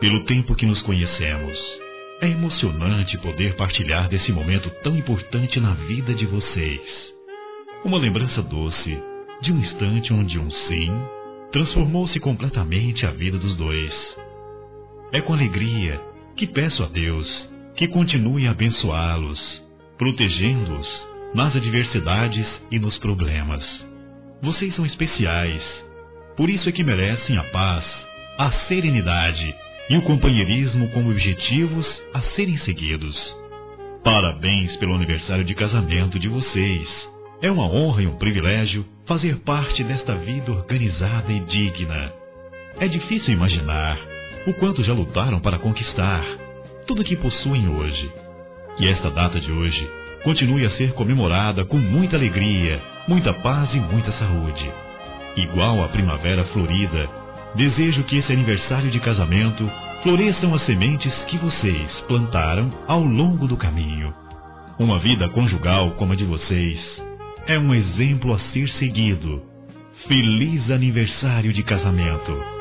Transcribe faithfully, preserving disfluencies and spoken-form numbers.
pelo tempo que nos conhecemos. É emocionante poder partilhar desse momento tão importante na vida de vocês. Uma lembrança doce de um instante onde um sim transformou-se completamente a vida dos dois. É com alegria que peço a Deus que continue a abençoá-los, protegendo-os nas adversidades e nos problemas. Vocês são especiais, por isso é que merecem a paz, a serenidade e o companheirismo como objetivos a serem seguidos. Parabéns pelo aniversário de casamento de vocês. É uma honra e um privilégio fazer parte desta vida organizada e digna. É difícil imaginar o quanto já lutaram para conquistar tudo que possuem hoje. Que esta data de hoje continue a ser comemorada com muita alegria, muita paz e muita saúde. Igual à primavera florida, desejo que esse aniversário de casamento floresçam as sementes que vocês plantaram ao longo do caminho. Uma vida conjugal como a de vocês é um exemplo a ser seguido. Feliz aniversário de casamento!